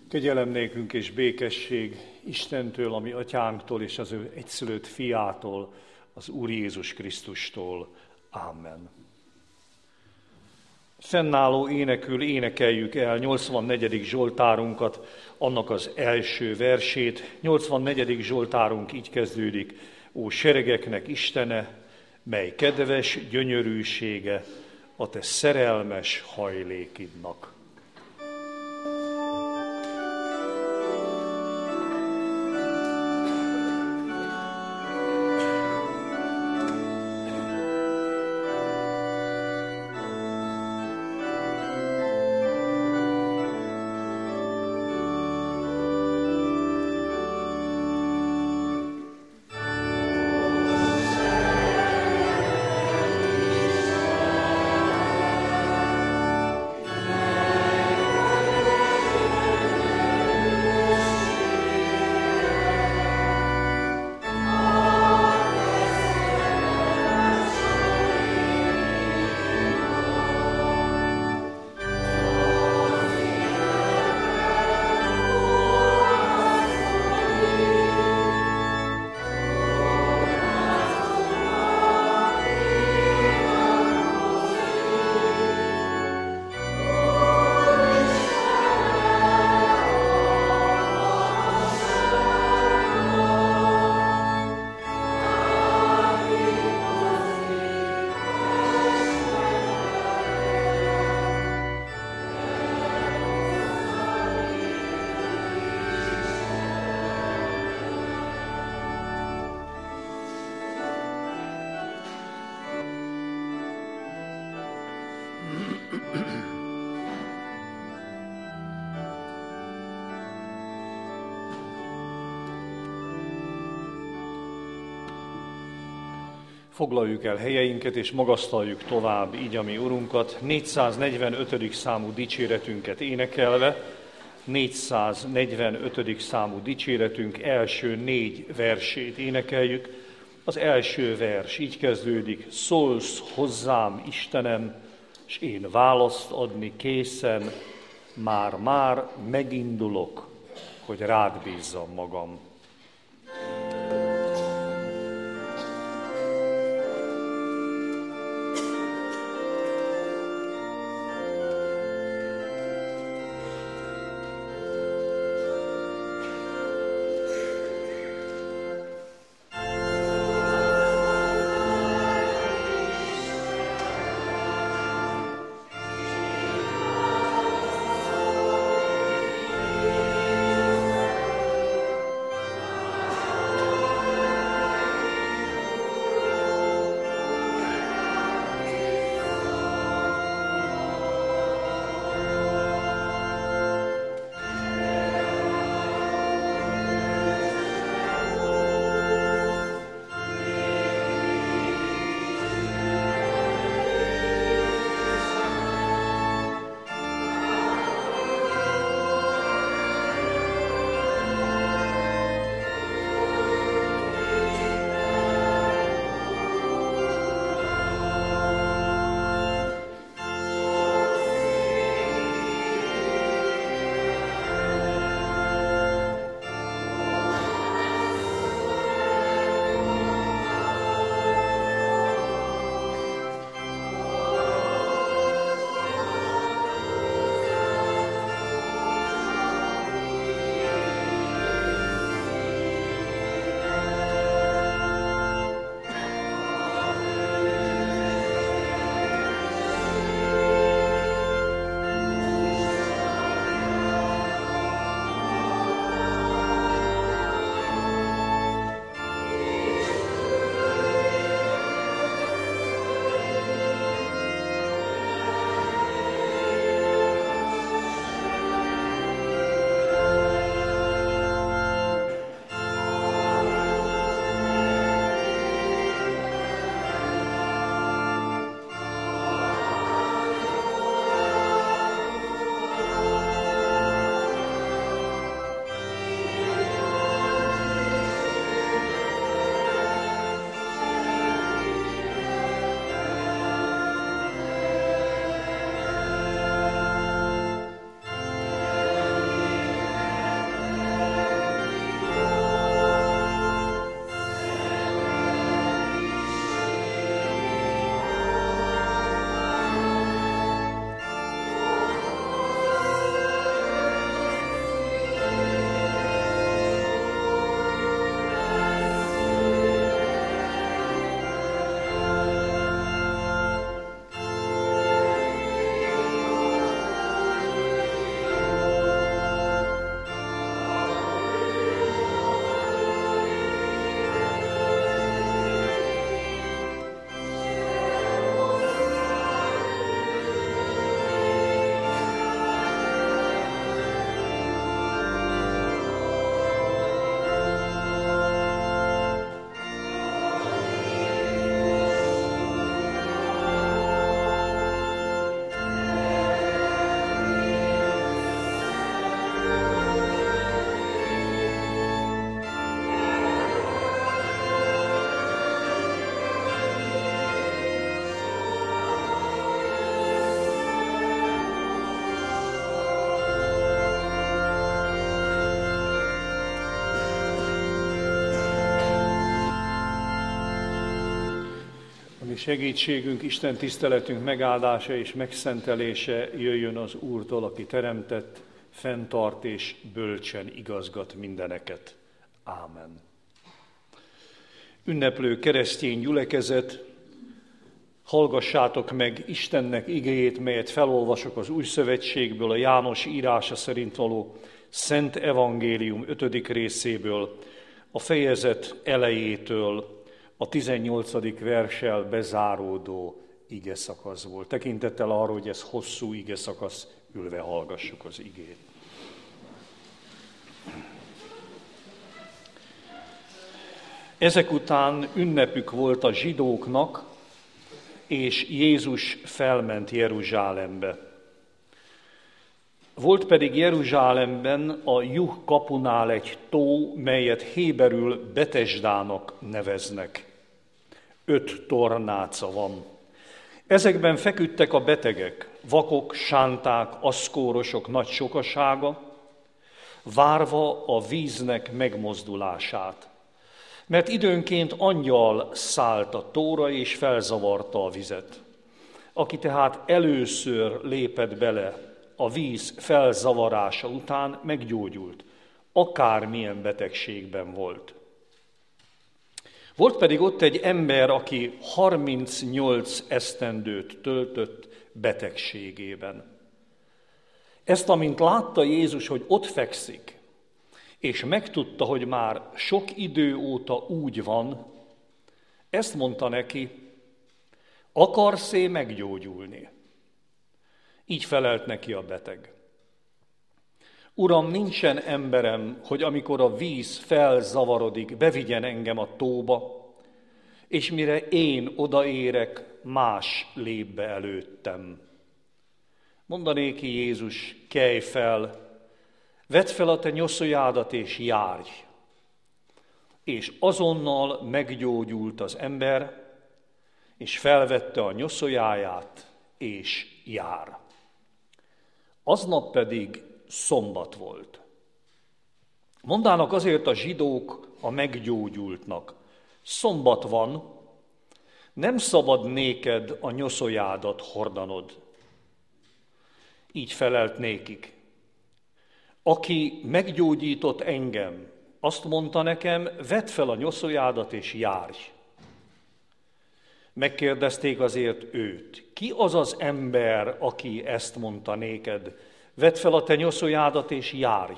Kegyelem nékünk és békesség Istentől, ami atyánktól és az ő egyszülött fiától, az Úr Jézus Krisztustól. Amen. Fennálló énekül énekeljük el 84. Zsoltárunkat, annak az első versét. 84. Zsoltárunk így kezdődik: Ó seregeknek Istene, mely kedves gyönyörűsége a te szerelmes hajlékidnak. Foglaljuk el helyeinket, és magasztaljuk tovább így a mi Urunkat, 445. számú dicséretünket énekelve. 445. számú dicséretünk első 4 versét énekeljük. Az első vers így kezdődik: Szólsz hozzám, Istenem, s én választ adni készen, már megindulok, hogy rád bízzam magam. Mi segítségünk, Isten tiszteletünk megáldása és megszentelése jöjjön az Úrtól, aki teremtett, fenntart és bölcsen igazgat mindeneket. Ámen. Ünneplő keresztény gyülekezet, hallgassátok meg Istennek igéjét, melyet felolvasok az Új Szövetségből, a János írása szerint való Szent Evangélium 5. részéből, a fejezet elejétől a 18. verssel bezáródó igeszakaszból. Tekintettel arra, hogy ez hosszú igeszakasz, ülve hallgassuk az igét. Ezek után ünnepük volt a zsidóknak, és Jézus felment Jeruzsálembe. Volt pedig Jeruzsálemben a Juh kapunál egy tó, melyet héberül Betesdának neveznek. 5 tornáca van. Ezekben feküdtek a betegek, vakok, sánták, aszkórosok nagy sokasága, várva a víznek megmozdulását. Mert időnként angyal szállt a tóra és felzavarta a vizet. Aki tehát először lépett bele a víz felzavarása után, meggyógyult, akármilyen betegségben volt. Volt pedig ott egy ember, aki 38 esztendőt töltött betegségében. Ezt, amint látta Jézus, hogy ott fekszik, és megtudta, hogy már sok idő óta úgy van, ezt mondta neki: akarsz-e meggyógyulni? Így felelt neki a beteg: Uram, nincsen emberem, hogy amikor a víz felzavarodik, bevigyen engem a tóba, és mire én odaérek, más lép be előttem. Mondanéki Jézus: kelj fel, vedd fel a te nyoszójádat és járj. És azonnal meggyógyult az ember, és felvette a nyoszójáját, és jár. Aznap pedig szombat volt. Mondának azért a zsidók a meggyógyultnak: szombat van, nem szabad néked a nyoszójádat hordanod. Így felelt nékik: aki meggyógyított engem, azt mondta nekem, vedd fel a nyoszójádat és járj. Megkérdezték azért őt: ki az az ember, aki ezt mondta néked, vedd fel a te nyoszójádat és járj?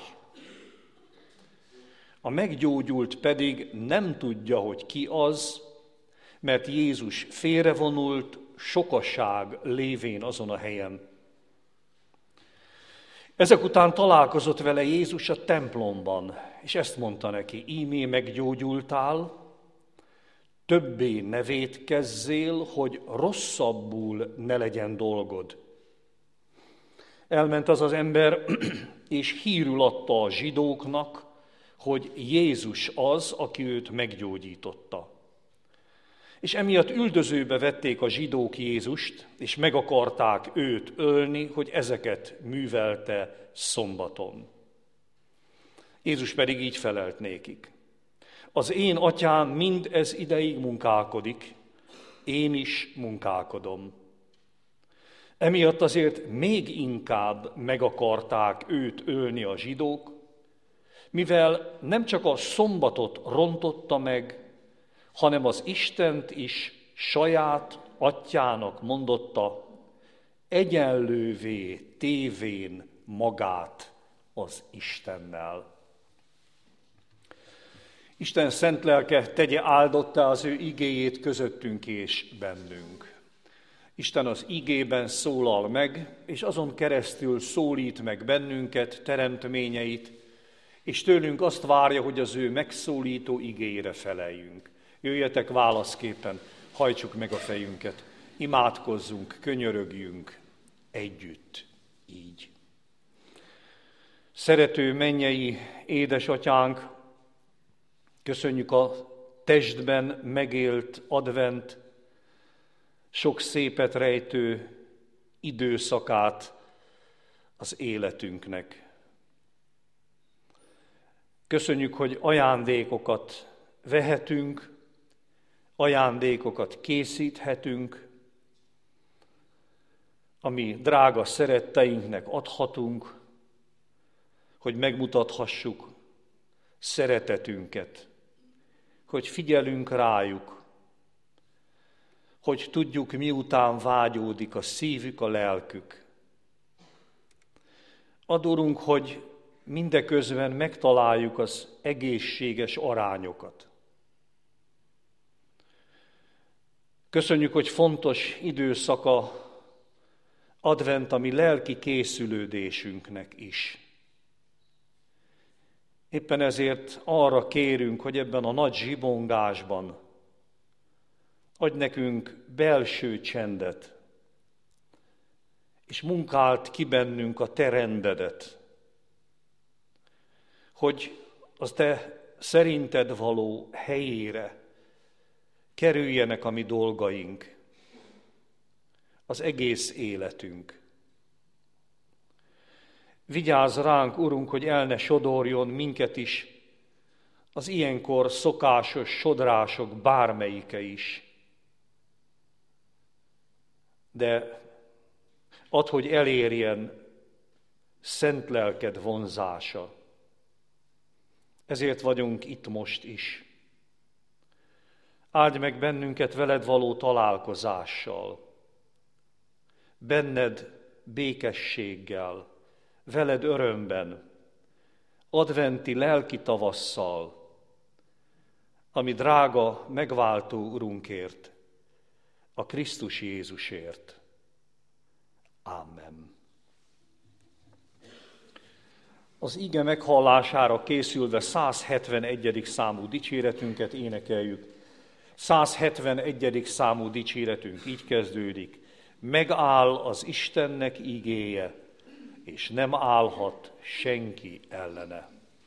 A meggyógyult pedig nem tudja, hogy ki az, mert Jézus félrevonult, sokaság lévén azon a helyen. Ezek után találkozott vele Jézus a templomban, és ezt mondta neki: ímé meggyógyultál, többé ne vétkezzél, hogy rosszabbul ne legyen dolgod. Elment az az ember, és hírül adta a zsidóknak, hogy Jézus az, aki őt meggyógyította. És emiatt üldözőbe vették a zsidók Jézust, és meg akarták őt ölni, hogy ezeket művelte szombaton. Jézus pedig így felelt nékik: az én atyám mind ez ideig munkálkodik, én is munkálkodom. Emiatt azért még inkább meg akarták őt ölni a zsidók, mivel nem csak a szombatot rontotta meg, hanem az Istent is saját atyának mondotta, egyenlővé tévén magát az Istennel. Isten szent lelke tegye áldottá az ő igéjét közöttünk és bennünk. Isten az igében szólal meg, és azon keresztül szólít meg bennünket, teremtményeit, és tőlünk azt várja, hogy az ő megszólító igéjére feleljünk. Jöjjetek válaszképpen, hajtsuk meg a fejünket, imádkozzunk, könyörögjünk együtt így. Szerető mennyei édesatyánk, köszönjük a testben megélt advent sok szépet rejtő időszakát az életünknek. Köszönjük, hogy ajándékokat vehetünk, ajándékokat készíthetünk, ami drága szeretteinknek adhatunk, hogy megmutathassuk szeretetünket, hogy figyelünk rájuk, hogy tudjuk, miután vágyódik a szívük, a lelkük. Adorunk, hogy mindeközben megtaláljuk az egészséges arányokat. Köszönjük, hogy fontos időszaka advent a mi lelki készülődésünknek is. Éppen ezért arra kérünk, hogy ebben a nagy zsibongásban adj nekünk belső csendet, és munkáld ki bennünk a te rendedet, hogy az te szerinted való helyére kerüljenek a mi dolgaink, az egész életünk. Vigyázz ránk, Urunk, hogy el ne sodorjon minket is az ilyenkor szokásos sodrások bármelyike is. De add, hogy elérjen szent lelked vonzása. Ezért vagyunk itt most is. Áldj meg bennünket veled való találkozással, benned békességgel, veled örömben, adventi lelki tavasszal, ami drága megváltó Urunkért, a Krisztus Jézusért. Amen. Az ige meghallására készülve 171. számú dicséretünket énekeljük. 171. számú dicséretünk így kezdődik. Megáll az Istennek ígéje, és nem állhat senki ellene.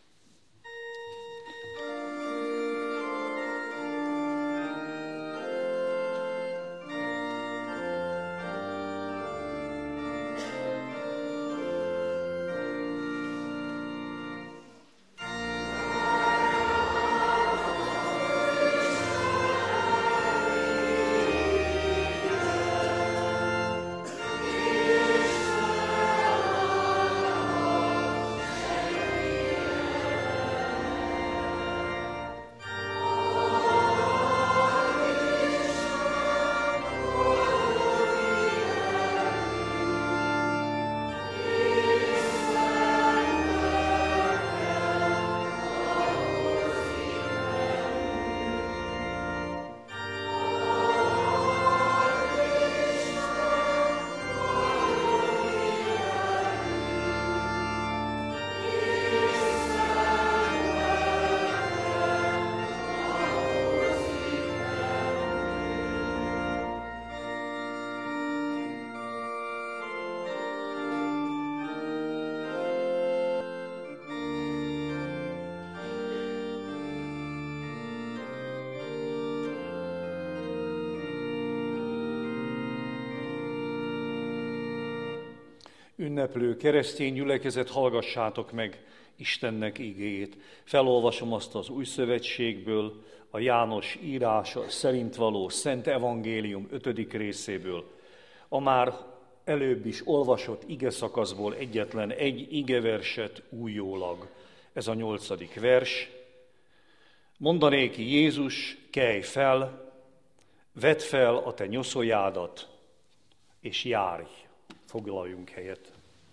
Ünneplő keresztény gyülekezet, hallgassátok meg Istennek igéjét. Felolvasom azt az Új Szövetségből, a János írása szerint való Szent Evangélium 5. részéből. A már előbb is olvasott igeszakaszból egyetlen egy igeverset újólag. Ez a 8. vers. Mondanéki Jézus, kelj fel, vedd fel a te nyoszoljádat, és járj. Foglaljunk helyet.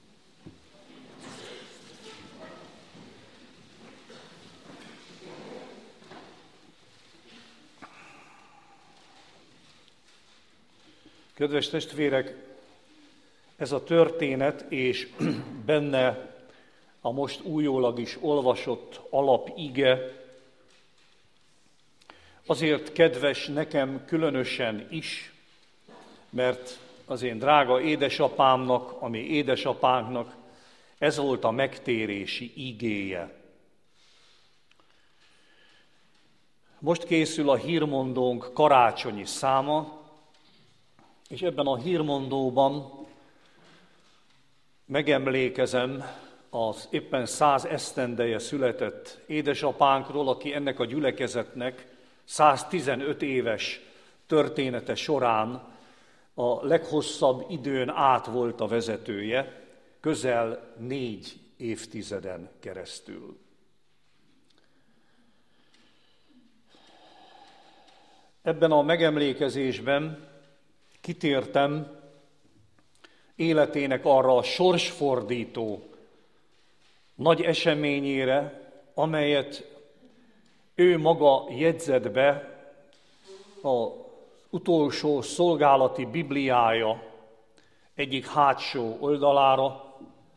Kedves testvérek, ez a történet és benne a most újólag is olvasott alapige azért kedves nekem különösen is, mert az én drága édesapámnak, a mi édesapánknak ez volt a megtérési igéje. Most készül a hírmondónk karácsonyi száma, és ebben a hírmondóban megemlékezem az éppen 100 esztendeje született édesapánkról, aki ennek a gyülekezetnek 115 éves története során a leghosszabb időn át volt a vezetője, közel 4 évtizeden keresztül. Ebben a megemlékezésben kitértem életének arra a sorsfordító nagy eseményére, amelyet ő maga jegyzett be az utolsó szolgálati bibliája egyik hátsó oldalára,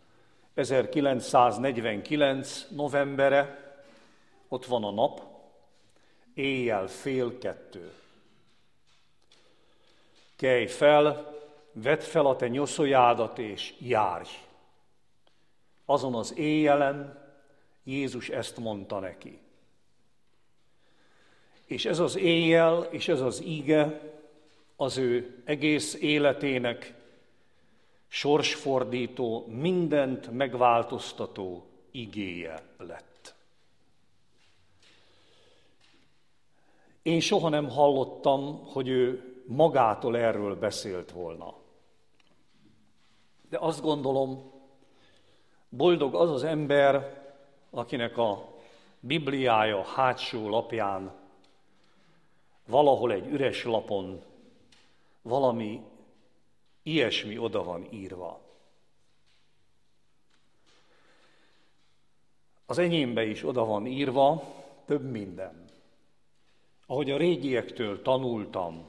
1949. novembere, ott van a nap, éjjel 1:30. Kelj fel, vedd fel a te nyoszoljádat és járj. Azon az éjjelen Jézus ezt mondta neki. És ez az éjjel, és ez az íge az ő egész életének sorsfordító, mindent megváltoztató igéje lett. Én soha nem hallottam, hogy ő magától erről beszélt volna. De azt gondolom, boldog az az ember, akinek a Bibliája hátsó lapján, valahol egy üres lapon valami ilyesmi oda van írva. Az enyémbe is oda van írva több minden. Ahogy a régiektől tanultam,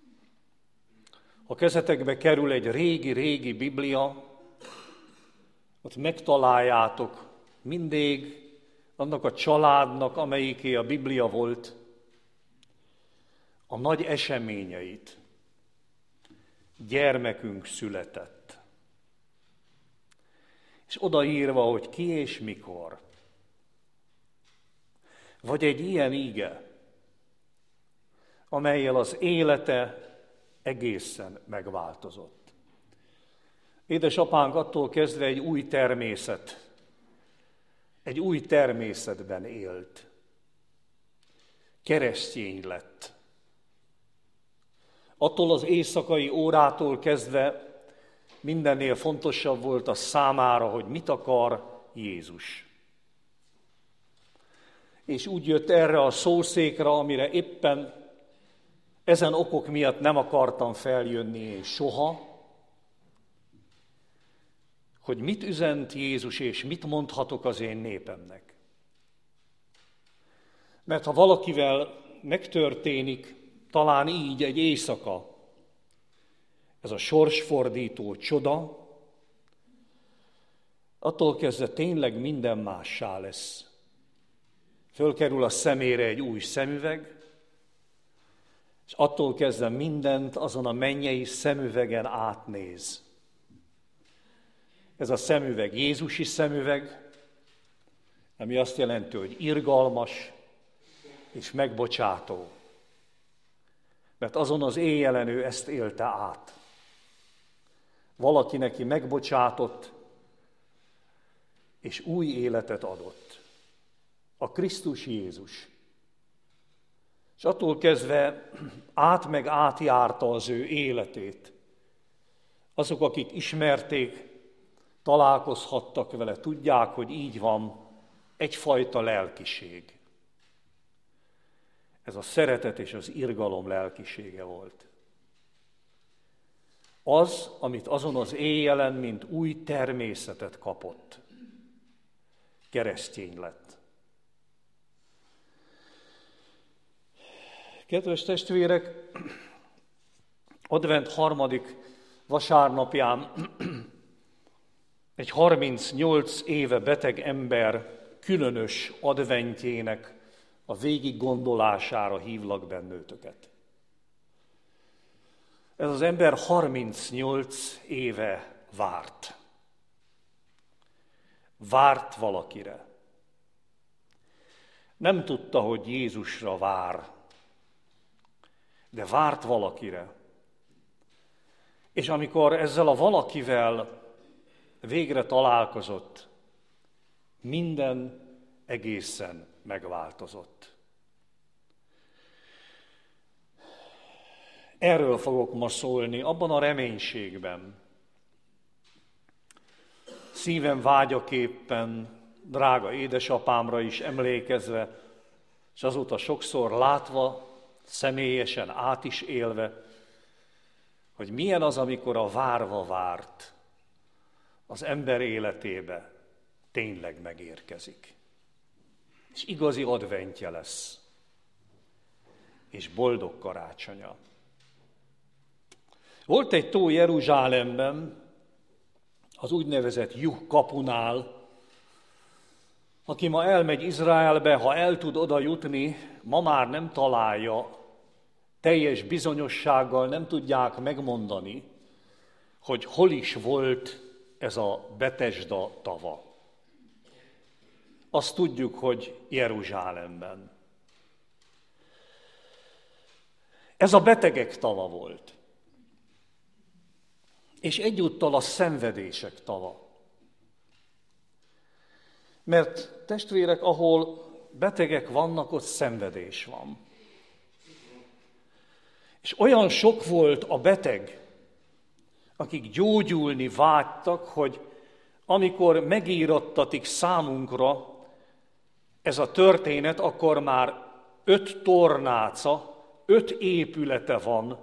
ha kezetekbe kerül egy régi Biblia, ott megtaláljátok mindig annak a családnak, amelyiké a Biblia volt, a nagy eseményeit. Gyermekünk született. És odaírva, hogy ki és mikor. Vagy egy ilyen íge, amellyel az élete egészen megváltozott. Édesapánk attól kezdve egy új természetben élt. Keresztény lett. Attól az éjszakai órától kezdve mindennél fontosabb volt a számára, hogy mit akar Jézus. És úgy jött erre a szószékre, amire éppen ezen okok miatt nem akartam feljönni én soha, hogy mit üzent Jézus, és mit mondhatok az én népemnek. Mert ha valakivel megtörténik, talán így egy éjszaka, ez a sorsfordító csoda, attól kezdve tényleg minden mássá lesz. Fölkerül a szemére egy új szemüveg, és attól kezdve mindent azon a mennyei szemüvegen átnéz. Ez a szemüveg Jézusi szemüveg, ami azt jelenti, hogy irgalmas és megbocsátó. Mert azon az éjjelen ő ezt élte át. Valaki neki megbocsátott, és új életet adott. A Krisztus Jézus. És attól kezdve meg átjárta az ő életét. Azok, akik ismerték, találkozhattak vele, tudják, hogy így van, egyfajta lelkiség. Ez a szeretet és az irgalom lelkisége volt. Az, amit azon az éjjelen, mint új természetet kapott. Keresztény lett. Kedves testvérek, advent 3. vasárnapján egy 38 éve beteg ember különös adventjének a végig gondolására hívlak bennőtöket. Ez az ember 38 éve várt. Várt valakire. Nem tudta, hogy Jézusra vár, de várt valakire. És amikor ezzel a valakivel végre találkozott, minden egészen megváltozott. Erről fogok ma szólni, abban a reménységben. Szívem vágyaképpen, drága édesapámra is emlékezve, és azóta sokszor látva, személyesen át is élve, hogy milyen az, amikor a várva várt az ember életébe tényleg megérkezik. És igazi adventje lesz, és boldog karácsonya. Volt egy tó Jeruzsálemben, az úgynevezett Juh kapunál, aki ma elmegy Izraelbe, ha el tud oda jutni, ma már nem találja, teljes bizonyossággal nem tudják megmondani, hogy hol is volt ez a Betesda tava. Azt tudjuk, hogy Jeruzsálemben. Ez a betegek tava volt. És egyúttal a szenvedések tava. Mert testvérek, ahol betegek vannak, ott szenvedés van. És olyan sok volt a beteg, akik gyógyulni vágytak, hogy amikor megírattatik számunkra ez a történet, akkor már 5 tornáca, 5 épülete van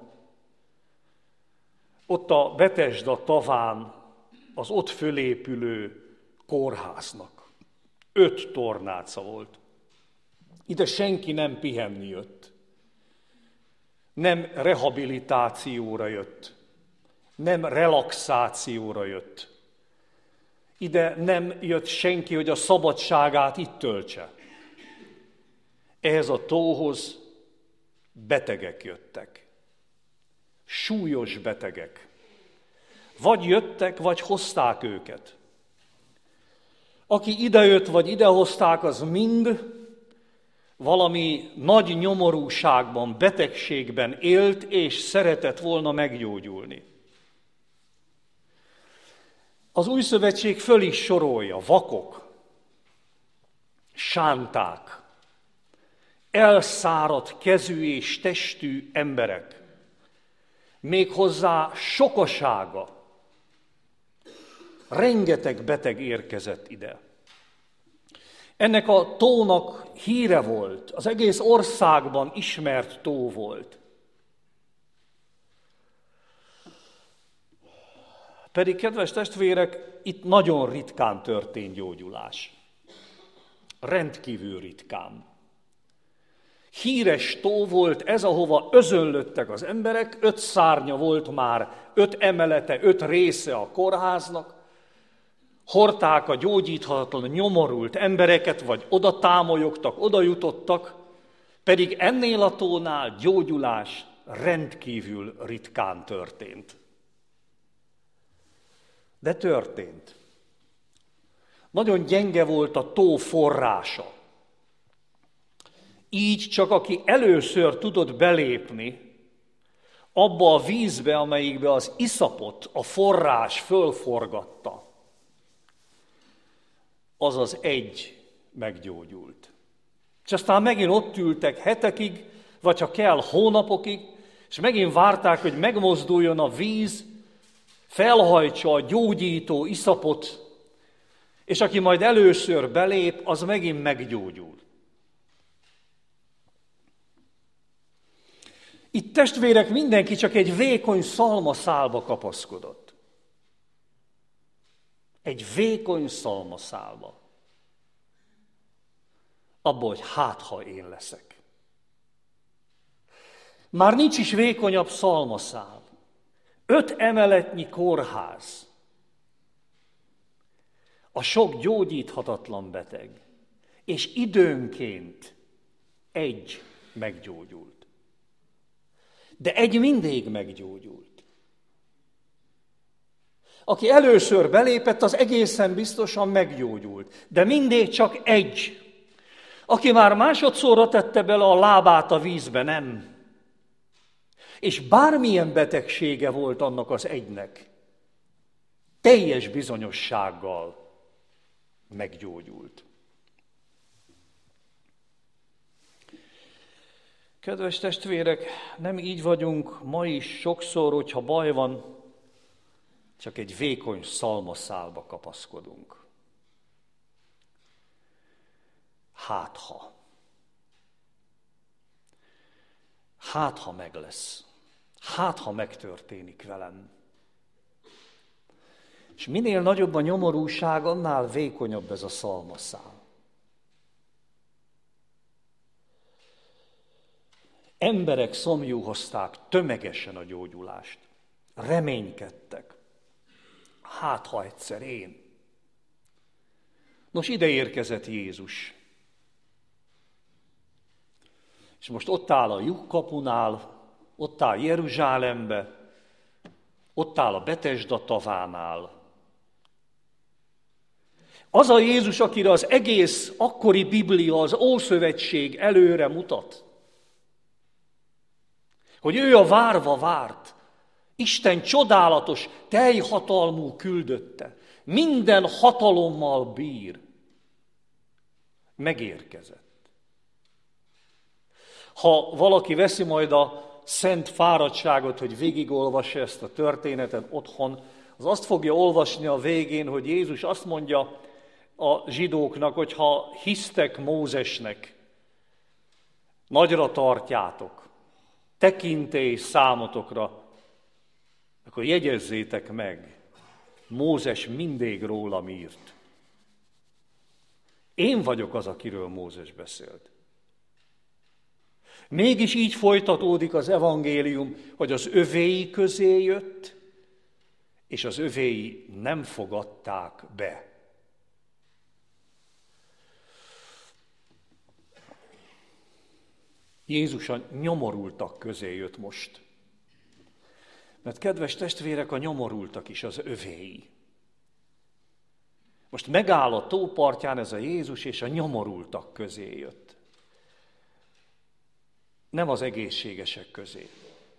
ott a Betesda taván, az ott fölépülő kórháznak. 5 tornáca volt. Ide senki nem pihenni jött. Nem rehabilitációra jött. Nem relaxációra jött. Ide nem jött senki, hogy a szabadságát itt töltse. Ehhez a tóhoz betegek jöttek. Súlyos betegek. Vagy jöttek, vagy hozták őket. Aki idejött, vagy idehozták, az mind valami nagy nyomorúságban, betegségben élt, és szeretett volna meggyógyulni. Az Új Szövetség föl is sorolja: vakok, sánták, elszáradt kezű és testű emberek, méghozzá sokasága. Rengeteg beteg érkezett ide. Ennek a tónak híre volt, az egész országban ismert tó volt. Pedig, kedves testvérek, itt nagyon ritkán történt gyógyulás. Rendkívül ritkán. Híres tó volt ez, ahova özönlöttek az emberek, 5 szárnya volt már, 5 emelete, 5 része a kórháznak. Hordták a gyógyíthatatlan, nyomorult embereket, vagy oda támolyogtak, oda jutottak, pedig ennél a tónál gyógyulás rendkívül ritkán történt. De történt. Nagyon gyenge volt a tó forrása. Így csak aki először tudott belépni abba a vízbe, amelyikbe az iszapot, a forrás fölforgatta, az az egy meggyógyult. És aztán megint ott ültek hetekig, vagy ha kell hónapokig, és megint várták, hogy megmozduljon a víz, felhajtsa a gyógyító iszapot, és aki majd először belép, az megint meggyógyul. Itt, testvérek, mindenki csak egy vékony szalmaszálba kapaszkodott. Egy vékony szalmaszálba. Abba, hogy hát, ha én leszek. Már nincs is vékonyabb szalmaszál. 5 emeletnyi kórház. A sok gyógyíthatatlan beteg. És időnként egy meggyógyult. De egy mindig meggyógyult. Aki először belépett, az egészen biztosan meggyógyult. De mindig csak egy. Aki már másodszorra tette bele a lábát a vízbe, nem. És bármilyen betegsége volt annak az egynek, teljes bizonyossággal meggyógyult. Kedves testvérek, nem így vagyunk ma is sokszor, hogyha baj van, csak egy vékony szalmaszálba kapaszkodunk. Hát ha meg lesz. Hát ha megtörténik velem. És minél nagyobb a nyomorúság, annál vékonyabb ez a szalmaszál. Emberek szomjúhozták tömegesen a gyógyulást. Reménykedtek. Hát, ha egyszer én. Nos, ide érkezett Jézus. És most ott áll a lyukkapunál, ott áll Jeruzsálembe, ott áll a Betesda tavánál. Az a Jézus, akire az egész akkori Biblia, az Ószövetség előre mutat. Hogy ő a várva várt, Isten csodálatos, teljhatalmú küldötte, minden hatalommal bír. Megérkezett. Ha valaki veszi majd a szent fáradtságot, hogy végigolvassa ezt a történetet otthon, az azt fogja olvasni a végén, hogy Jézus azt mondja a zsidóknak, hogy ha hisztek Mózesnek, nagyra tartjátok, tekintély számotokra, akkor jegyezzétek meg, Mózes mindig rólam írt. Én vagyok az, akiről Mózes beszélt. Mégis így folytatódik az evangélium, hogy az övéi közé jött, és az övéi nem fogadták be. Jézus a nyomorultak közé jött most. Mert kedves testvérek, a nyomorultak is az övéi. Most megáll a tópartján ez a Jézus, és a nyomorultak közé jött. Nem az egészségesek közé.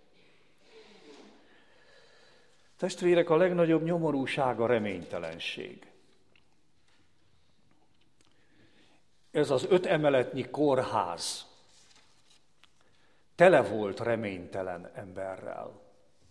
Testvérek, a legnagyobb nyomorúság a reménytelenség. Ez az 5 emeletnyi kórház tele volt reménytelen emberrel.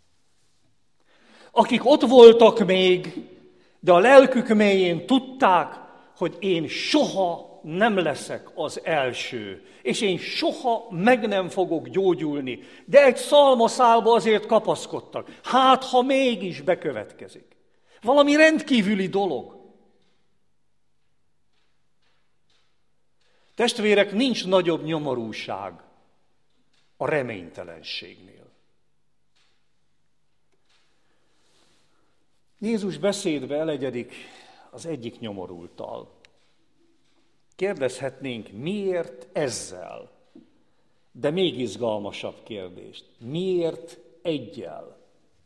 Akik ott voltak még, de a lelkük mélyén tudták, hogy én soha nem leszek az első, és én soha meg nem fogok gyógyulni, de egy szalmaszálba azért kapaszkodtak. Hát, ha mégis bekövetkezik. Valami rendkívüli dolog. Testvérek, nincs nagyobb nyomorúság a reménytelenségnél. Jézus beszédbe elegyedik az egyik nyomorulttal. Kérdezhetnénk, miért ezzel? De még izgalmasabb kérdést. Miért egyel?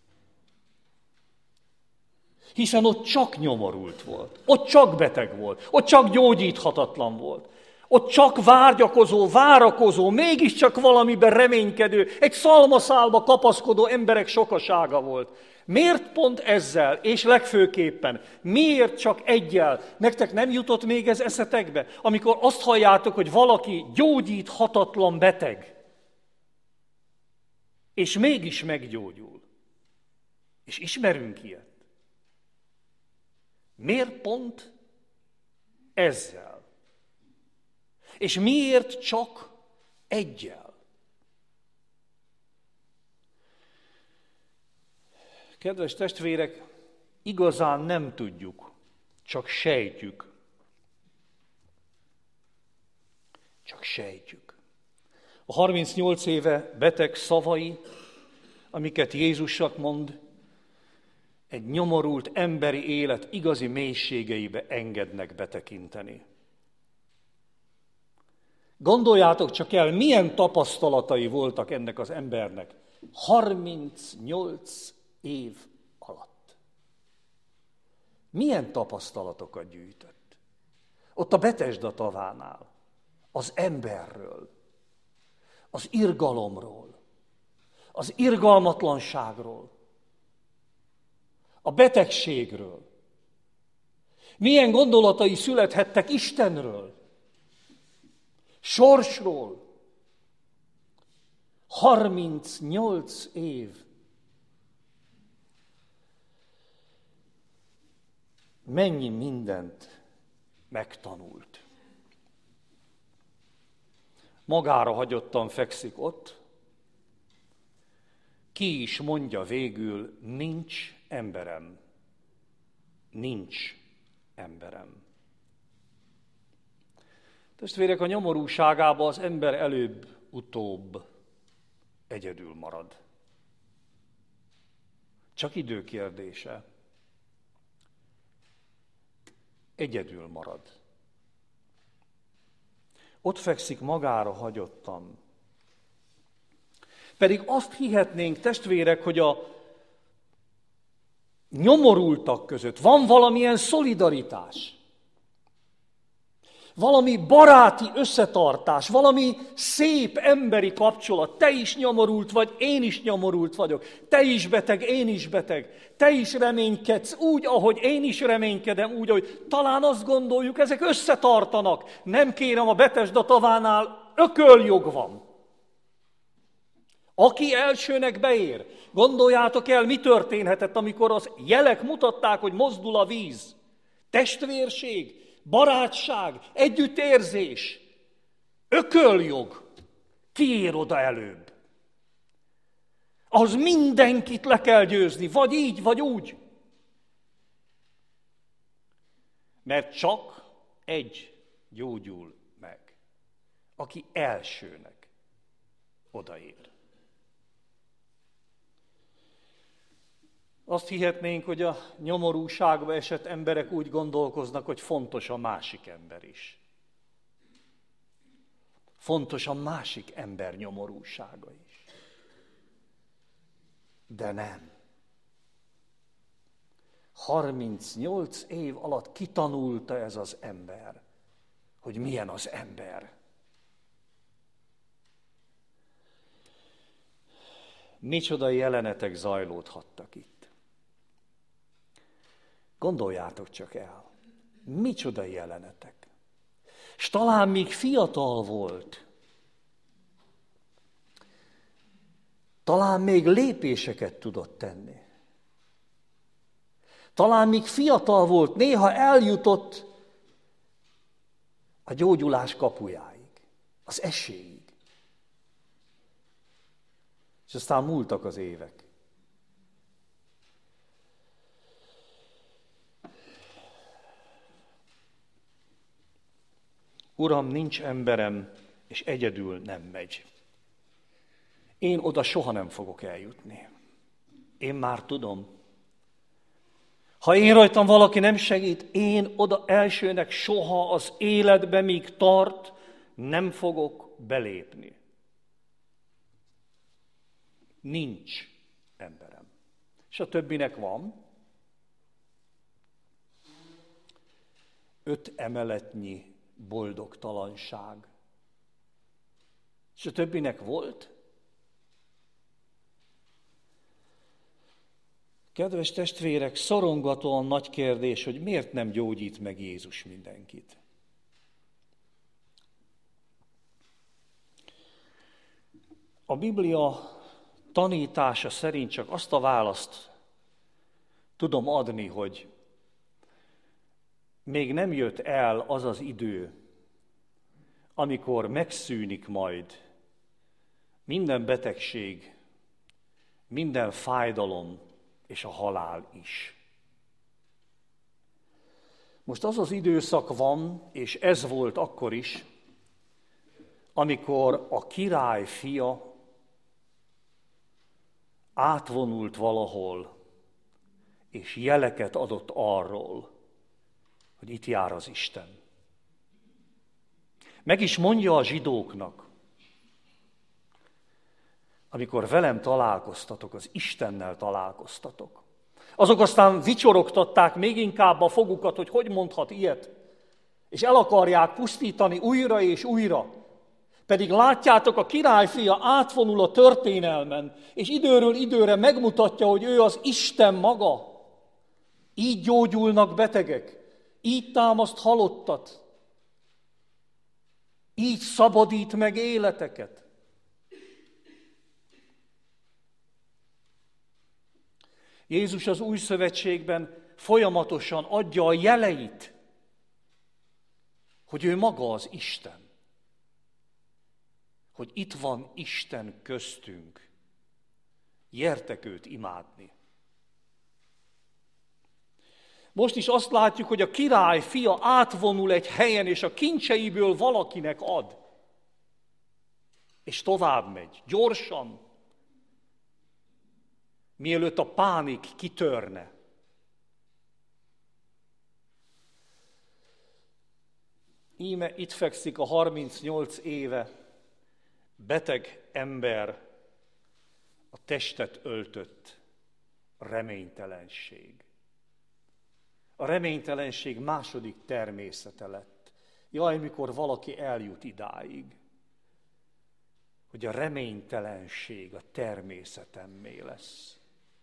Hiszen ott csak nyomorult volt, ott csak beteg volt, ott csak gyógyíthatatlan volt. Ott csak vágyakozó, várakozó, mégiscsak valamiben reménykedő, egy szalmaszálba kapaszkodó emberek sokasága volt. Miért pont ezzel, és legfőképpen, miért csak egyel? Nektek nem jutott még ez eszetekbe? Amikor azt halljátok, hogy valaki gyógyíthatatlan beteg, és mégis meggyógyul. És ismerünk ilyet. Miért pont ezzel? És miért csak egyel? Kedves testvérek, igazán nem tudjuk, csak sejtjük. Csak sejtjük. A 38 éve beteg szavai, amiket Jézusnak mond, egy nyomorult emberi élet igazi mélységeibe engednek betekinteni. Gondoljátok csak el, milyen tapasztalatai voltak ennek az embernek 38 év alatt. Milyen tapasztalatokat gyűjtött? Ott a Betesda tavánál, az emberről, az irgalomról, az irgalmatlanságról, a betegségről. Milyen gondolatai születhettek Istenről, sorsról, 38 év. Mennyi mindent megtanult. Magára hagyottan fekszik ott, ki is mondja végül, nincs emberem. Nincs emberem. Testvérek, a nyomorúságában az ember előbb-utóbb egyedül marad. Csak idő kérdése. Egyedül marad. Ott fekszik magára hagyottan. Pedig azt hihetnénk, testvérek, hogy a nyomorultak között van valamilyen szolidaritás. Valami baráti összetartás, valami szép emberi kapcsolat. Te is nyomorult vagy, én is nyomorult vagyok. Te is beteg, én is beteg. Te is reménykedsz úgy, ahogy én is reménykedem, úgy, ahogy talán azt gondoljuk, ezek összetartanak. Nem kérem, a Betesda tavánál ököljog van. Aki elsőnek beér, gondoljátok el, mi történhetett, amikor az jelek mutatták, hogy mozdul a víz. Testvérség, barátság, együttérzés, ököljog. Ki ér oda előbb? Ahhoz mindenkit le kell győzni, vagy így, vagy úgy. Mert csak egy gyógyul meg, aki elsőnek odaér. Azt hihetnénk, hogy a nyomorúságba esett emberek úgy gondolkoznak, hogy fontos a másik ember is. Fontos a másik ember nyomorúsága is. De nem. 38 év alatt kitanulta ez az ember, hogy milyen az ember. Micsoda jelenetek zajlódhattak itt. Gondoljátok csak el, micsoda jelenetek. S talán még fiatal volt. Talán még lépéseket tudott tenni. Talán még fiatal volt, néha eljutott a gyógyulás kapujáig, az esélyig. És aztán múltak az évek. Uram, nincs emberem, és egyedül nem megy. Én oda soha nem fogok eljutni. Én már tudom. Ha én rajtam valaki nem segít, én oda elsőnek soha az életbe, míg tart, nem fogok belépni. Nincs emberem. És a többinek van. 5 emeletnyi boldogtalanság. És a többinek volt? Kedves testvérek, szorongatóan nagy kérdés, hogy miért nem gyógyít meg Jézus mindenkit. A Biblia tanítása szerint csak azt a választ tudom adni, hogy még nem jött el az az idő, amikor megszűnik majd minden betegség, minden fájdalom és a halál is. Most az az időszak van, és ez volt akkor is, amikor a király fia átvonult valahol, és jeleket adott arról, hogy itt jár az Isten. Meg is mondja a zsidóknak, amikor velem találkoztatok, az Istennel találkoztatok. Azok aztán vicsorogtatták még inkább a fogukat, hogy mondhat ilyet, és el akarják pusztítani újra és újra. Pedig látjátok, a királyfia átvonul a történelmen, és időről időre megmutatja, hogy ő az Isten maga. Így gyógyulnak betegek, így támaszt halottat, így szabadít meg életeket. Jézus az új szövetségben folyamatosan adja a jeleit, hogy ő maga az Isten. Hogy itt van Isten köztünk. Gyertek őt imádni. Most is azt látjuk, hogy a király fia átvonul egy helyen, és a kincseiből valakinek ad. És tovább megy, gyorsan, mielőtt a pánik kitörne. Íme itt fekszik a 38 éve beteg ember, a testet öltött reménytelenség. A reménytelenség második természete lett. Jaj, mikor valaki eljut idáig, hogy a reménytelenség a természetemmé lesz.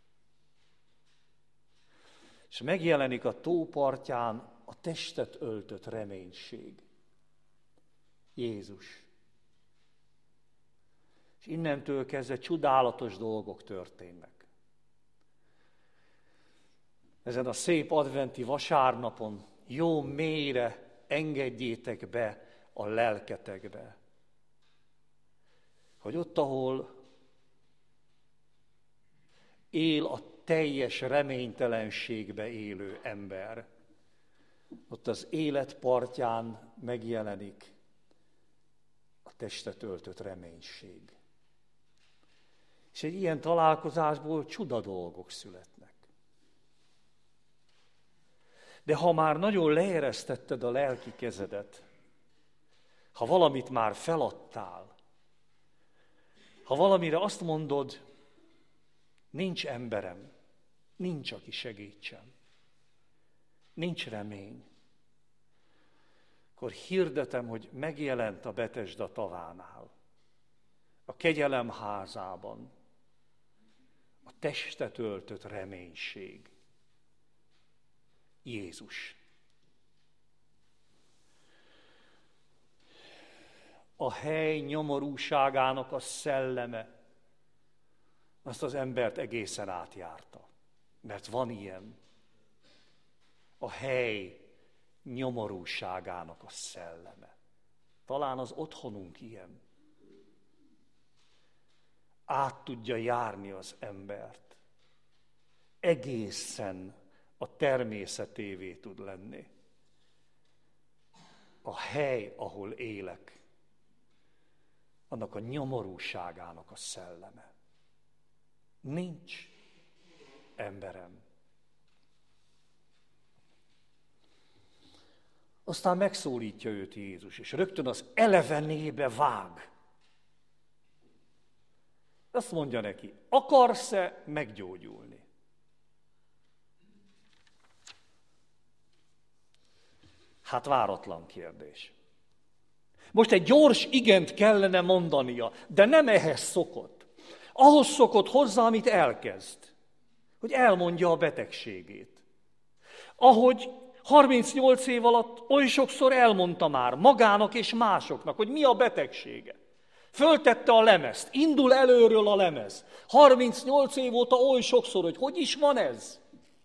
És megjelenik a tó partján a testet öltött reménység. Jézus. És innentől kezdve csodálatos dolgok történnek. Ezen a szép adventi vasárnapon jó mélyre engedjétek be a lelketekbe. Hogy ott, ahol él a teljes reménytelenségbe élő ember, ott az élet partján megjelenik a testet öltött reménység. És egy ilyen találkozásból csuda dolgok születnek. De ha már nagyon leeresztetted a lelki kezedet, ha valamit már feladtál, ha valamire azt mondod, nincs emberem, nincs, aki segítsen, nincs remény, akkor hirdetem, hogy megjelent a Betesda tavánál, a kegyelem házában, a testet öltött reménység. Jézus. A hely nyomorúságának a szelleme azt az embert egészen átjárta. Mert van ilyen. A hely nyomorúságának a szelleme. Talán az otthonunk ilyen. Át tudja járni az embert. Egészen a természetévé tud lenni. A hely, ahol élek, annak a nyomorúságának a szelleme. Nincs emberem. Aztán megszólítja őt Jézus, és rögtön az elevenébe vág. Azt mondja neki, akarsz-e meggyógyulni? Hát váratlan kérdés. Most egy gyors igent kellene mondania, de nem ehhez szokott. Ahhoz szokott hozzá, amit elkezd. Hogy elmondja a betegségét. Ahogy 38 év alatt oly sokszor elmondta már magának és másoknak, hogy mi a betegsége. Föltette a lemezt, indul előről a lemez. 38 év óta oly sokszor, hogy is van ez?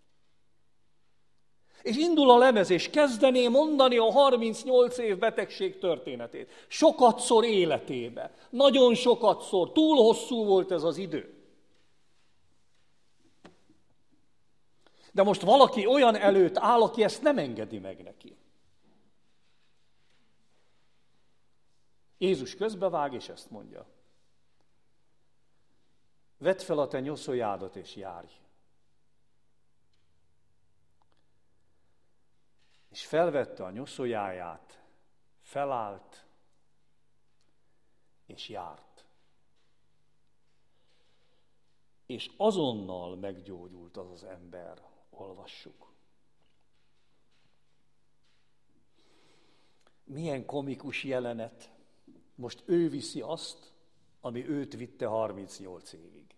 És indul a lemez, és kezdené mondani a 38 év betegség történetét. Sokatszor életébe, nagyon sokatszor, túl hosszú volt ez az idő. De most valaki olyan előtt áll, aki ezt nem engedi meg neki. Jézus közbevág, és ezt mondja. Vedd fel a te nyoszójádat, és járj. És felvette a nyoszójáját, felállt, és járt. És azonnal meggyógyult az az ember, olvassuk. Milyen komikus jelenet. Most ő viszi azt, ami őt vitte 38 évig.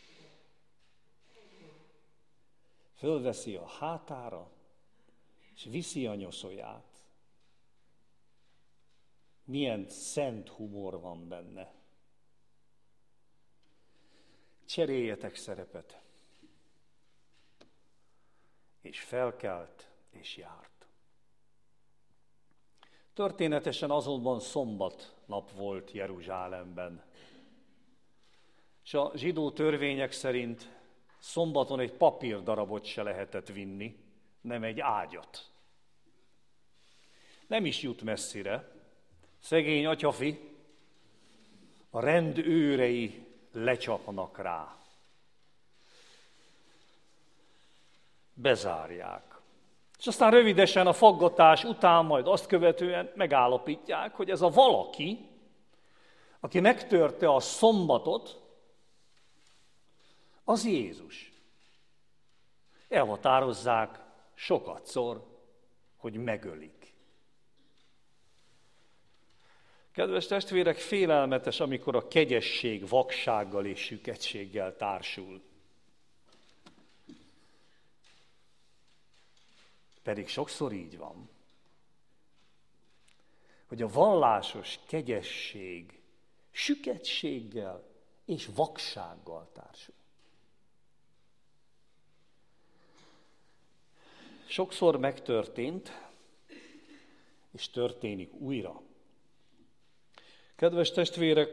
Fölveszi a hátára, és viszi a nyoszóját. Milyen szent humor van benne. Cseréljetek szerepet. és felkelt, és járt. Történetesen azonban szombatnap volt Jeruzsálemben. És a zsidó törvények szerint szombaton egy papírdarabot se lehetett vinni, nem egy ágyat. Nem is jut messzire. Szegény atyafi, a rend őrei lecsapnak rá. Bezárják. És aztán rövidesen a faggatás után, majd azt követően megállapítják, hogy ez a valaki, aki megtörte a szombatot, az Jézus. Elhatározzák sokatszor, hogy megölik. Kedves testvérek, félelmetes, amikor a kegyesség vaksággal és süketséggel társul. Pedig sokszor így van, hogy a vallásos kegyesség süketséggel és vaksággal társul. Sokszor megtörtént, és történik újra. Kedves testvérek,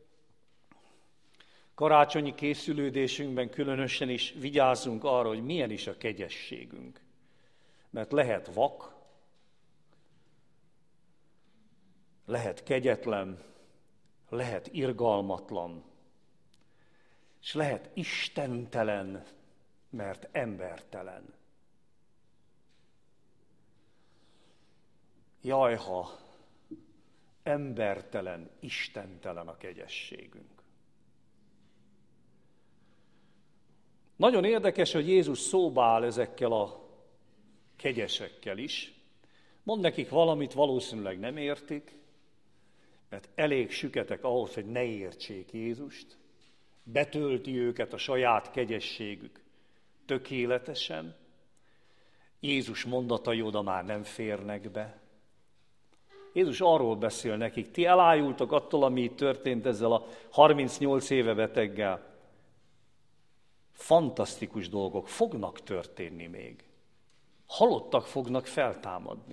karácsonyi készülődésünkben különösen is vigyázzunk arra, hogy milyen is a kegyességünk. Mert lehet vak, lehet kegyetlen, lehet irgalmatlan, és lehet istentelen, mert embertelen. Jaj, ha embertelen, istentelen a kegyességünk. Nagyon érdekes, hogy Jézus szóba áll ezekkel a kegyesekkel is. Mond nekik valamit, valószínűleg nem értik, mert elég süketek ahhoz, hogy ne értsék Jézust. Betölti őket a saját kegyességük tökéletesen. Jézus mondatai oda már nem férnek be. Jézus arról beszél nekik, ti elájultak attól, ami itt történt ezzel a 38 éve beteggel. Fantasztikus dolgok fognak történni még. Halottak fognak feltámadni.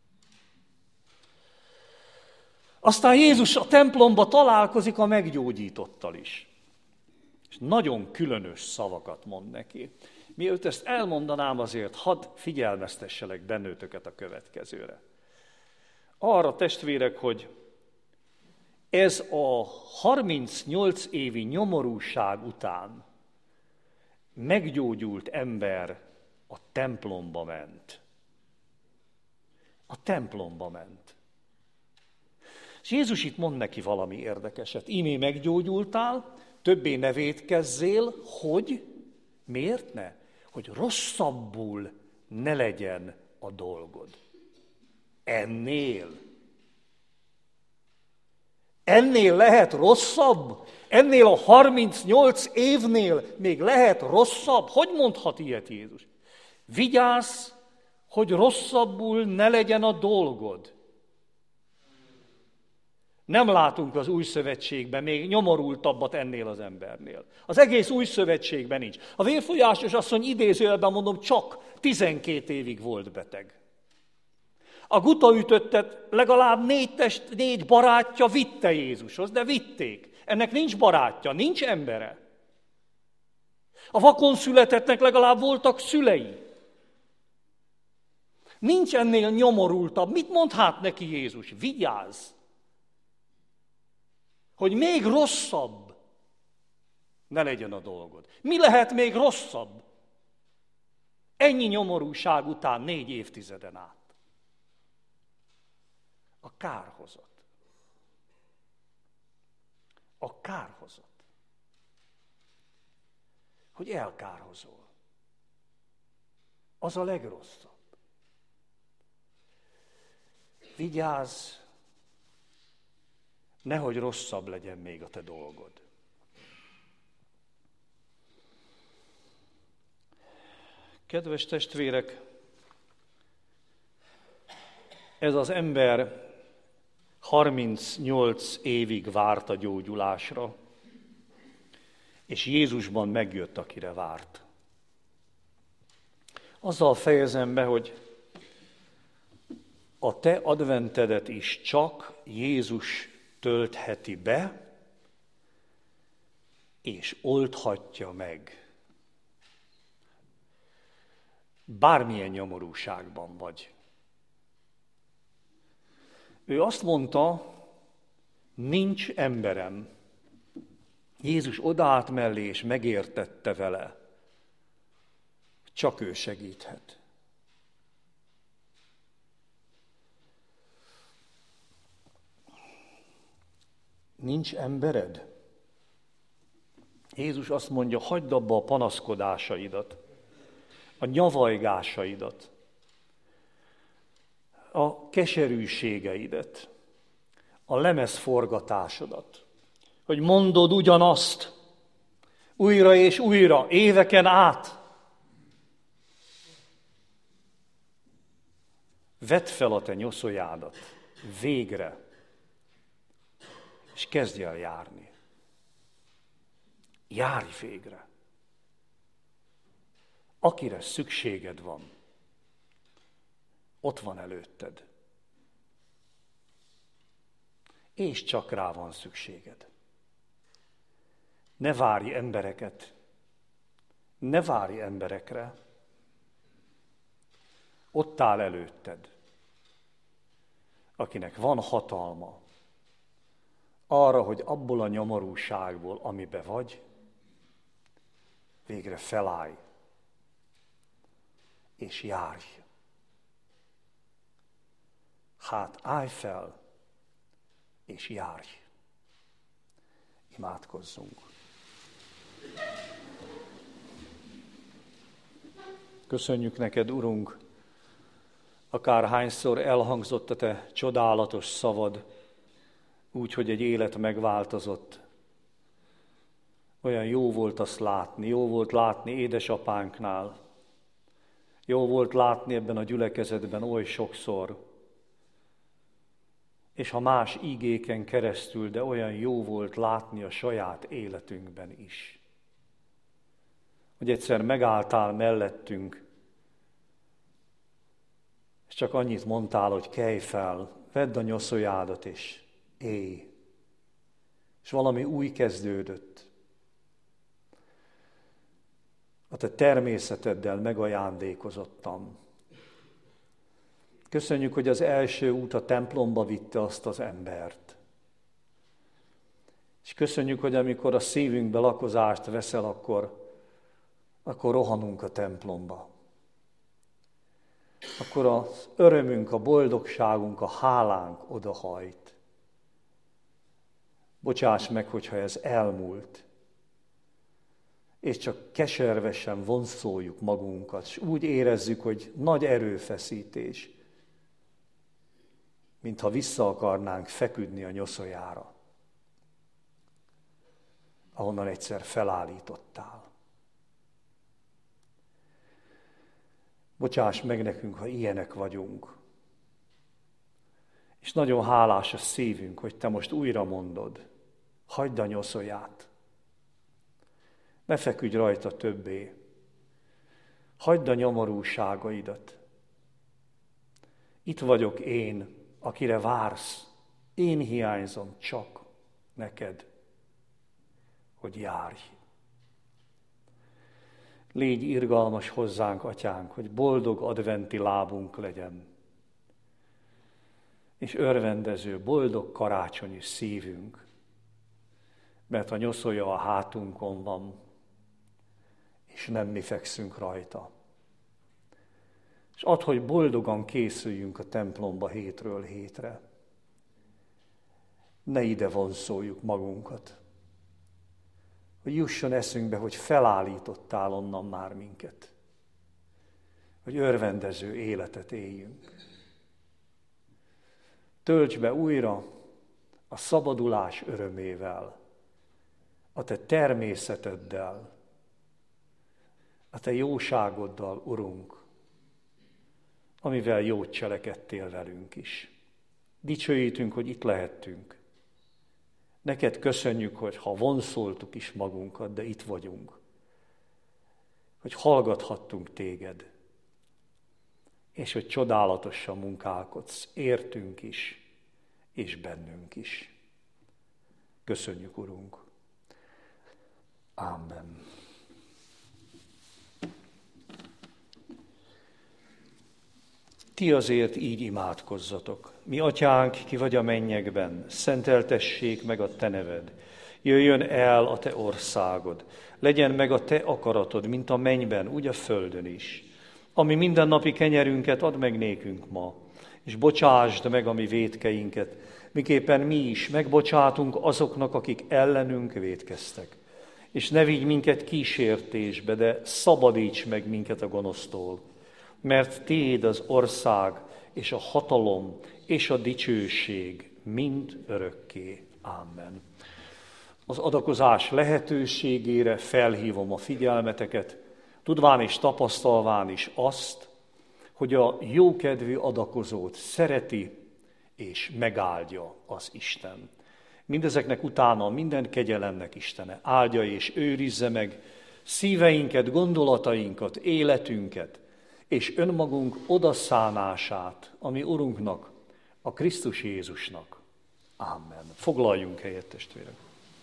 Aztán Jézus a templomba találkozik a meggyógyítottal is. És nagyon különös szavakat mond neki. Mielőtt ezt elmondanám, azért hadd figyelmeztesselek bennőtöket a következőre. Arra, testvérek, hogy ez a 38 évi nyomorúság után meggyógyult ember a templomba ment. A templomba ment. És Jézus itt mond neki valami érdekeset. Ímé meggyógyultál, többé ne vétkezzél, hogy miért ne? Hogy rosszabbul ne legyen a dolgod. Ennél lehet rosszabb? Ennél a 38 évnél még lehet rosszabb? Hogy mondhat ilyet Jézus? Vigyázz, hogy rosszabbul ne legyen a dolgod. Nem látunk az új szövetségben még nyomorultabbat ennél az embernél. Az egész új szövetségben nincs. A vérfolyásos asszony idézőjelben mondom, csak 12 évig volt beteg. A gutaütöttet legalább 4 barátja vitte Jézushoz, de vitték. Ennek nincs barátja, nincs embere. A vakon születettnek legalább voltak szülei. Nincs ennél nyomorultabb. Mit mond hát neki Jézus? Vigyázz, hogy még rosszabb ne legyen a dolgod. Mi lehet még rosszabb? Ennyi nyomorúság után 4 évtizeden át. A kárhozat. A kárhozat. Hogy elkárhozol. Az a legrosszabb. Vigyázz, nehogy rosszabb legyen még a te dolgod. Kedves testvérek, ez az ember 38 évig várt a gyógyulásra, és Jézusban megjött, akire várt. Azzal fejezem be, hogy a te adventedet is csak Jézus töltheti be, és oldhatja meg. Bármilyen nyomorúságban vagy. Ő azt mondta, nincs emberem. Jézus odállt mellé és megértette vele. Csak ő segíthet. Nincs embered? Jézus azt mondja, hagyd abba a panaszkodásaidat, a nyavajgásaidat, a keserűségeidet, a lemezforgatásodat, hogy mondod ugyanazt újra és újra, éveken át. Vedd fel a te nyoszoljádat végre, és kezdj el járni. Járj végre. Akire szükséged van, ott van előtted. És csak rá van szükséged. Ne várj embereket, ne várj emberekre. Ott áll előtted, akinek van hatalma arra, hogy abból a nyomorúságból, amibe vagy, végre felállj, és járj. Hát állj fel, és járj. Imádkozzunk. Köszönjük neked, Urunk, akárhányszor elhangzott a te csodálatos szavad, úgy, hogy egy élet megváltozott. Olyan jó volt azt látni, jó volt látni édesapánknál, jó volt látni ebben a gyülekezetben oly sokszor, és ha más ígéken keresztül, de olyan jó volt látni a saját életünkben is. Hogy egyszer megálltál mellettünk, és csak annyit mondtál, hogy kelj fel, vedd a nyoszoljádat és élj. És valami új kezdődött. A te természeteddel megajándékozottam. Köszönjük, hogy az első út a templomba vitte azt az embert. És köszönjük, hogy amikor a szívünkbe lakozást veszel, akkor rohanunk a templomba. Akkor az örömünk, a boldogságunk, a hálánk odahajt. Bocsáss meg, hogyha ez elmúlt, és csak keservesen vonszoljuk magunkat, és úgy érezzük, hogy nagy erőfeszítés, mintha vissza akarnánk feküdni a nyoszoljára, ahonnan egyszer felállítottál. Bocsáss meg nekünk, ha ilyenek vagyunk. És nagyon hálás a szívünk, hogy te most újra mondod, hagyd a nyoszoját. Ne feküdj rajta többé. Hagyd a nyomorúságaidat. Itt vagyok én, akire vársz. Én hiányzom csak neked, hogy járj. Légy irgalmas hozzánk, Atyánk, hogy boldog adventi lábunk legyen, és örvendező, boldog karácsonyi szívünk, mert a nyoszolja a hátunkon van, és nem mi fekszünk rajta. És add, hogy boldogan készüljünk a templomba hétről hétre. Ne ide vonszoljuk magunkat, hogy jusson eszünkbe, hogy felállítottál onnan már minket, hogy örvendező életet éljünk. Tölts be újra a szabadulás örömével, a te természeteddel, a te jóságoddal, Urunk, amivel jót cselekedtél velünk is. Dicsőítünk, hogy itt lehettünk. Neked köszönjük, hogy ha vonszoltuk is magunkat, de itt vagyunk. Hogy hallgathattunk téged. és hogy csodálatosan munkálkodsz értünk is, és bennünk is. Köszönjük, Urunk. Amen. Ti azért így imádkozzatok. Mi atyánk, ki vagy a mennyekben, szenteltessék meg a te neved. Jöjjön el a te országod. Legyen meg a te akaratod, mint a mennyben, úgy a földön is. Ami mindennapi kenyerünket add meg nékünk ma, és bocsásd meg a mi vétkeinket, miképpen mi is megbocsátunk azoknak, akik ellenünk vétkeztek. És ne vigy minket kísértésbe, de szabadíts meg minket a gonosztól, mert tiéd az ország, és a hatalom, és a dicsőség mind örökké. Amen. Az adakozás lehetőségére felhívom a figyelmeteket, tudván és tapasztalván is azt, hogy a jókedvű adakozót szereti és megáldja az Isten. Mindezeknek utána minden kegyelemnek Istene áldja és őrizze meg szíveinket, gondolatainkat, életünket, és önmagunk odaszánását, ami Urunknak, a Krisztus Jézusnak. Amen. Foglaljunk helyet, testvérek!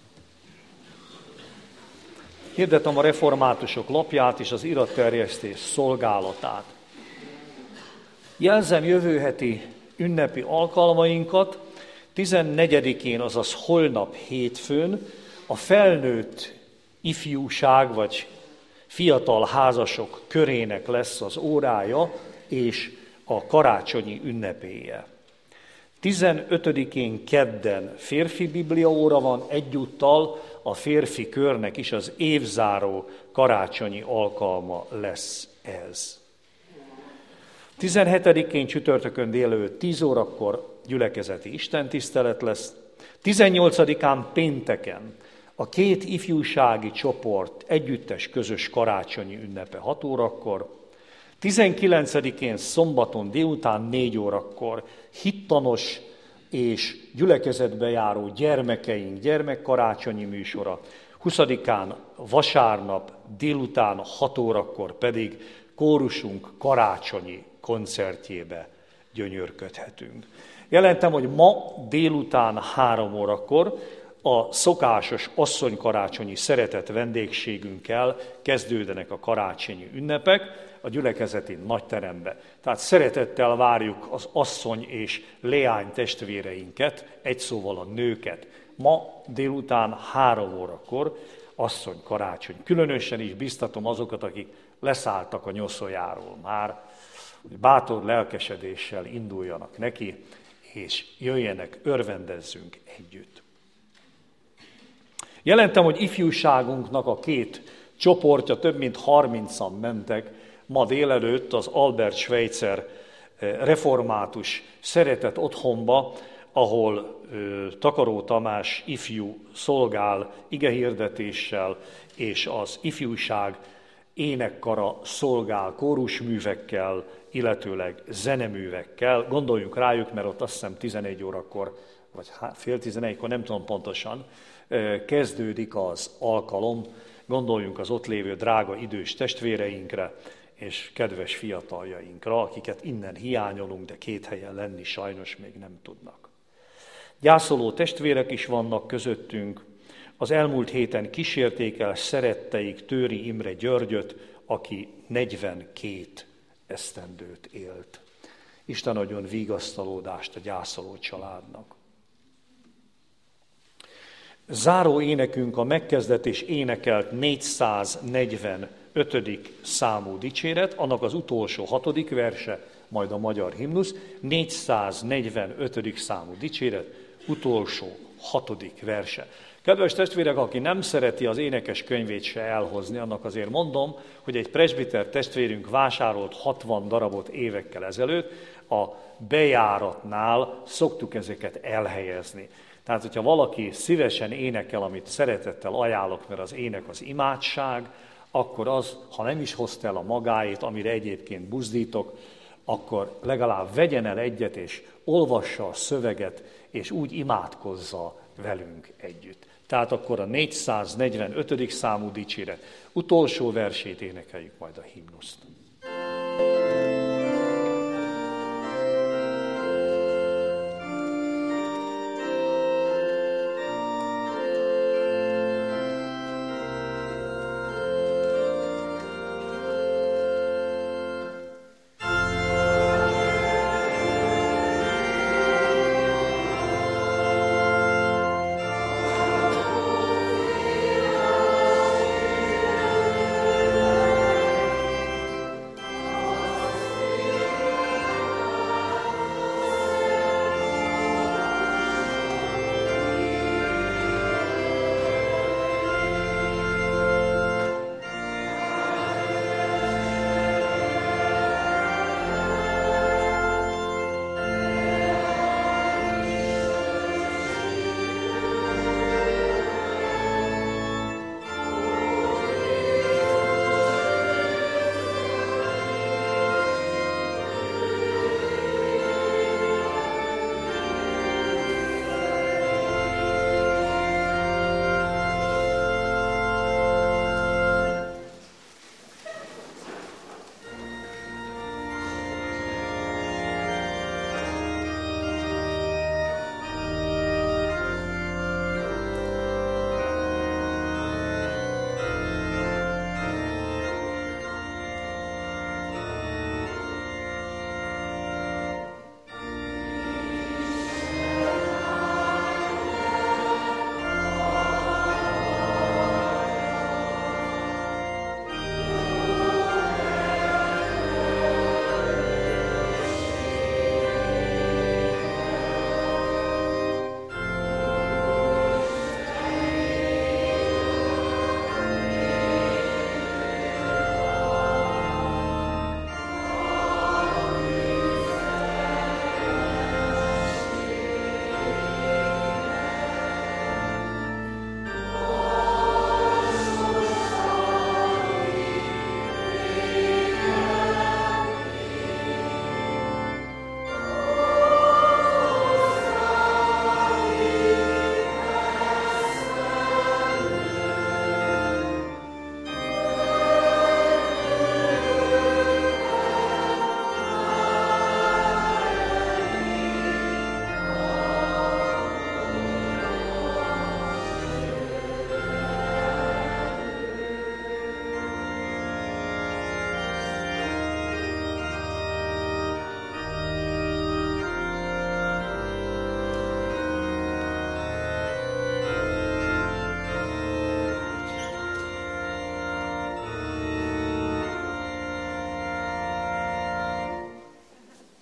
Hirdetem a reformátusok lapját és az iratterjesztés szolgálatát. Jelzem jövő heti ünnepi alkalmainkat. 14-én, azaz holnap hétfőn a felnőtt ifjúság vagy fiatal házasok körének lesz az órája és a karácsonyi ünnepéje. 15-én kedden férfi bibliaóra van, egyúttal a férfi körnek is az évzáró karácsonyi alkalma lesz ez. 17-én csütörtökön délelőtt 10 órakor gyülekezeti istentisztelet lesz. 18-án pénteken a két ifjúsági csoport együttes közös karácsonyi ünnepe 6 órakor. 19-én szombaton délután 4 órakor hittanos és gyülekezetbe járó gyermekeink gyermekkarácsonyi műsora. 20-án vasárnap délután 6 órakor pedig kórusunk karácsonyi koncertjébe gyönyörködhetünk. Jelentem, hogy ma délután 3 órakor a szokásos asszonykarácsonyi szeretett vendégségünkkel kezdődnek a karácsonyi ünnepek a gyülekezeti nagyterembe. Tehát szeretettel várjuk az asszony és leány testvéreinket, egy szóval a nőket. Ma délután 3 órakor asszonykarácsony. Különösen is biztatom azokat, akik leszálltak a nyoszójáról már, hogy bátor lelkesedéssel induljanak neki, és jöjjenek, örvendezzünk együtt. Jelentem, hogy ifjúságunknak a két csoportja, több mint 30-an mentek ma délelőtt az Albert Schweitzer református szeretett otthonba, ahol Takaró Tamás ifjú szolgál igehirdetéssel, és az ifjúság énekkara szolgál kórusművekkel, illetőleg zeneművekkel. Gondoljunk rájuk, mert ott azt hiszem 11 órakor, vagy fél 11-kor, nem tudom pontosan, kezdődik az alkalom. Gondoljunk az ott lévő drága idős testvéreinkre, és kedves fiataljainkra, akiket innen hiányolunk, de két helyen lenni sajnos még nem tudnak. Gyászoló testvérek is vannak közöttünk. Az elmúlt héten kísérték el szeretteik Tőri Imre Györgyöt, aki 42 esztendőt élt. Isten adjon vigasztalódást a gyászoló családnak. Záró énekünk a megkezdett és énekelt 445. számú dicséret, annak az utolsó 6. verse, majd a magyar himnusz, 445. számú dicséret, utolsó 6. verse. Kedves testvérek, aki nem szereti az énekes könyvét se elhozni, annak azért mondom, hogy egy presbiter testvérünk vásárolt 60 darabot évekkel ezelőtt, a bejáratnál szoktuk ezeket elhelyezni. Tehát, hogyha valaki szívesen énekel, amit szeretettel ajánlok, mert az ének az imádság, akkor az, ha nem is hozta el a magáét, amire egyébként buzdítok, akkor legalább vegyen el egyet, és olvassa a szöveget, és úgy imádkozza velünk együtt. Tehát akkor a 445. számú dicséret utolsó versét énekeljük majd a himnuszt.